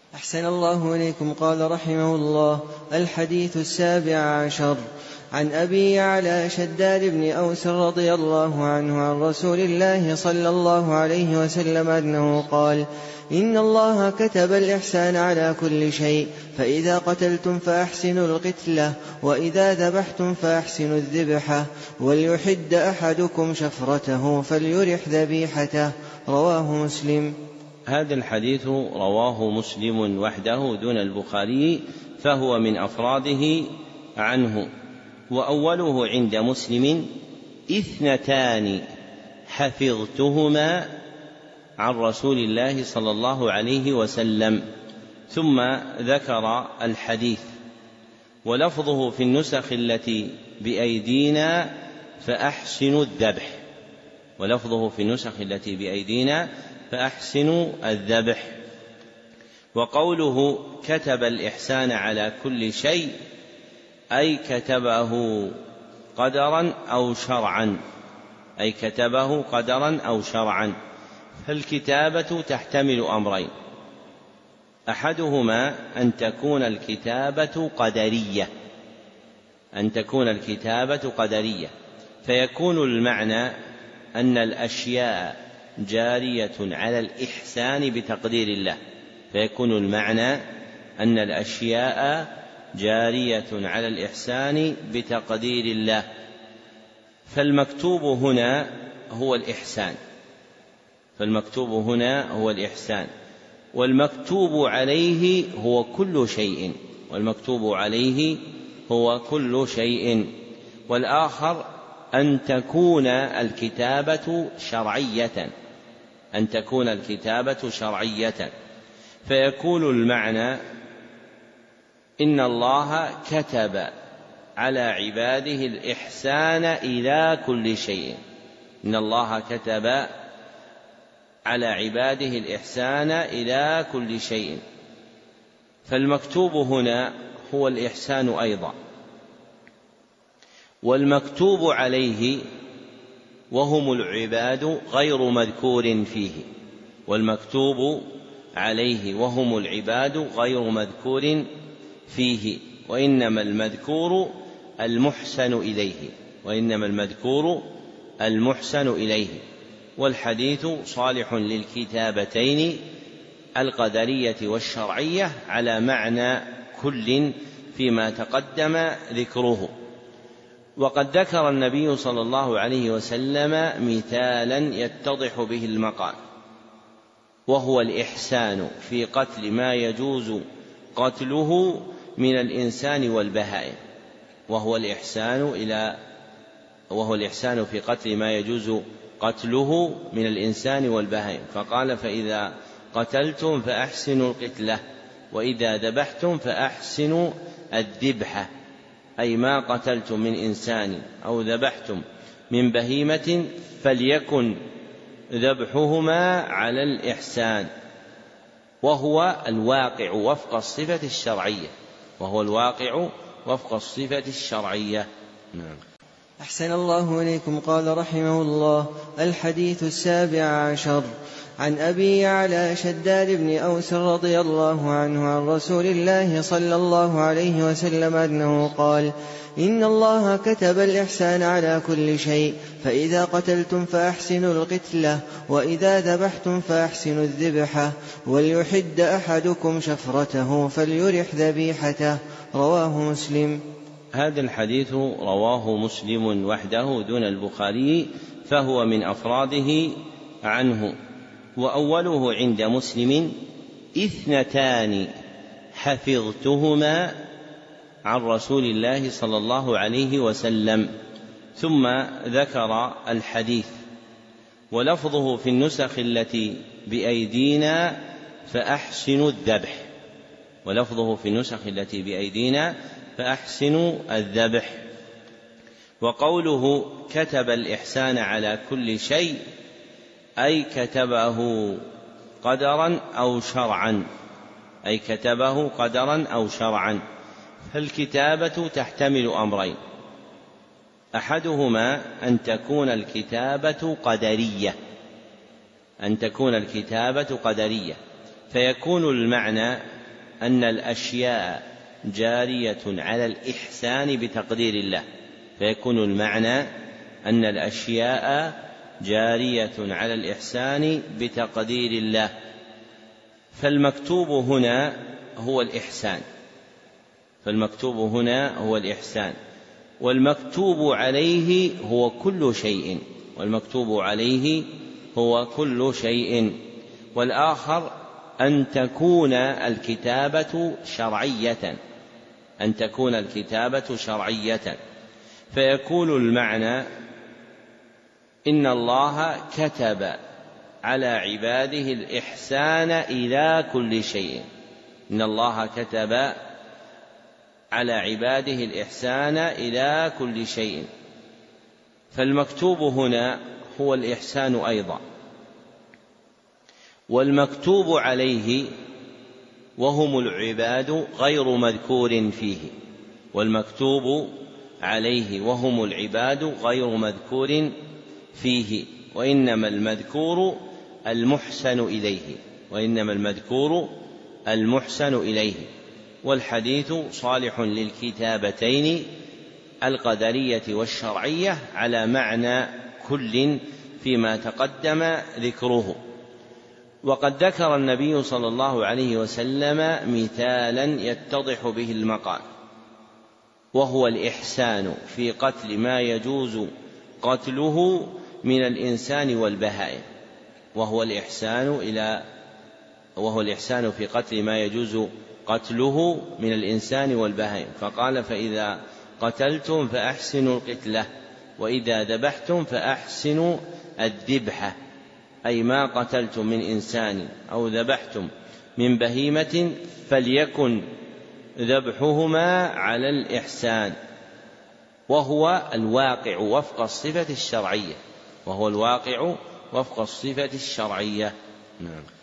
أحسن الله إليكم. قال رحمه الله: الحديث 17 عن أبي يعلى شداد بن أوس رضي الله عنه عن رسول الله صلى الله عليه وسلم أنه قال: إن الله كتب الإحسان على كل شيء، فإذا قتلتم فأحسنوا القتلة، وإذا ذبحتم فأحسنوا الذبحة، وليحد أحدكم شفرته فليرح ذبيحته. رواه مسلم. هذا الحديث رواه مسلم وحده دون البخاري، فهو من أفراده عنه. وأوله عند مسلم: 2 حفظتهما عن رسول الله صلى الله عليه وسلم، ثم ذكر الحديث. ولفظه في النسخ التي بأيدينا: فأحسنوا الذبح. ولفظه في النسخ التي بأيدينا: فأحسنوا الذبح. وقوله: كتب الإحسان على كل شيء، أي كتبه قدرا أو شرعا، أي كتبه قدرا أو شرعا. فالكتابة تحتمل أمرين: أحدهما أن تكون الكتابة قدرية، فيكون المعنى أن الأشياء جارية على الإحسان بتقدير الله، فيكون المعنى أن الأشياء جارية على الإحسان بتقدير الله. فالمكتوب هنا هو الإحسان، والمكتوب عليه هو كل شيء. والآخر أن تكون الكتابة شرعية، فيكون المعنى إن الله كتب على عباده الإحسان إلى كل شيء. إن الله كتب على عباده الإحسان إلى كل شيء. فالمكتوب هنا هو الإحسان أيضا. والمكتوب عليه وهم العباد غير مذكور فيه، وإنما المذكور المحسن إليه. والحديث صالح للكتابتين القدرية والشرعية على معنى كل فيما تقدم ذكره. وقد ذكر النبي صلى الله عليه وسلم مثالا يتضح به المقال، وهو الإحسان في قتل ما يجوز قتله من الإنسان والبهائم، وهو الإحسان في قتل ما يجوز قتله من الإنسان والبهائم. فقال: فإذا قتلتم فأحسنوا القتلة، وإذا ذبحتم فأحسنوا الذبحة، أي ما قتلتم من إنسان أو ذبحتم من بهيمة فليكن ذبحهما على الإحسان، وهو الواقع وفق الصفة الشرعية. نعم. أحسن الله إليكم. قال رحمه الله: الحديث 17 عن أبي يعلى شداد بن أوس رضي الله عنه عن رسول الله صلى الله عليه وسلم أنه قال: إن الله كتب الإحسان على كل شيء، فإذا قتلتم فأحسنوا القتلة، وإذا ذبحتم فأحسنوا الذبحة، وليحد أحدكم شفرته فليرح ذبيحته. رواه مسلم. هذا الحديث رواه مسلم وحده دون البخاري، فهو من أفراده عنه. وأوله عند مسلم: 2 حفظتهما عن رسول الله صلى الله عليه وسلم، ثم ذكر الحديث. ولفظه في النسخ التي بأيدينا: فأحسنوا الذبح. وقوله: كتب الإحسان على كل شيء، أي كتبه قدرا أو شرعا. فالكتابة تحتمل أمرين: أحدهما أن تكون الكتابة قدرية، فيكون المعنى أن الأشياء جارية على الإحسان بتقدير الله، فيكون المعنى أن الأشياء جارية على الإحسان بتقدير الله. فالمكتوب هنا هو الإحسان، والمكتوب عليه هو كل شيء، والآخر أن تكون الكتابة شرعية، فيكون المعنى إن الله كتب على عباده الإحسان إلى كل شيء، فالمكتوب هنا هو الإحسان أيضا. والمكتوب عليه وهم العباد غير مذكور فيه، وإنما المذكور المحسن إليه. والحديث صالح للكتابتين القدرية والشرعية على معنى كل فيما تقدم ذكره. وقد ذكر النبي صلى الله عليه وسلم مثالا يتضح به المقال، وهو الإحسان في قتل ما يجوز قتله من الإنسان والبهائم، فقال: فإذا قتلتم فأحسنوا القتلة، وإذا ذبحتم فأحسنوا الذبحة، أي ما قتلتم من إنسان أو ذبحتم من بهيمة فليكن ذبحهما على الإحسان، وهو الواقع وفق الصفة الشرعية. نعم.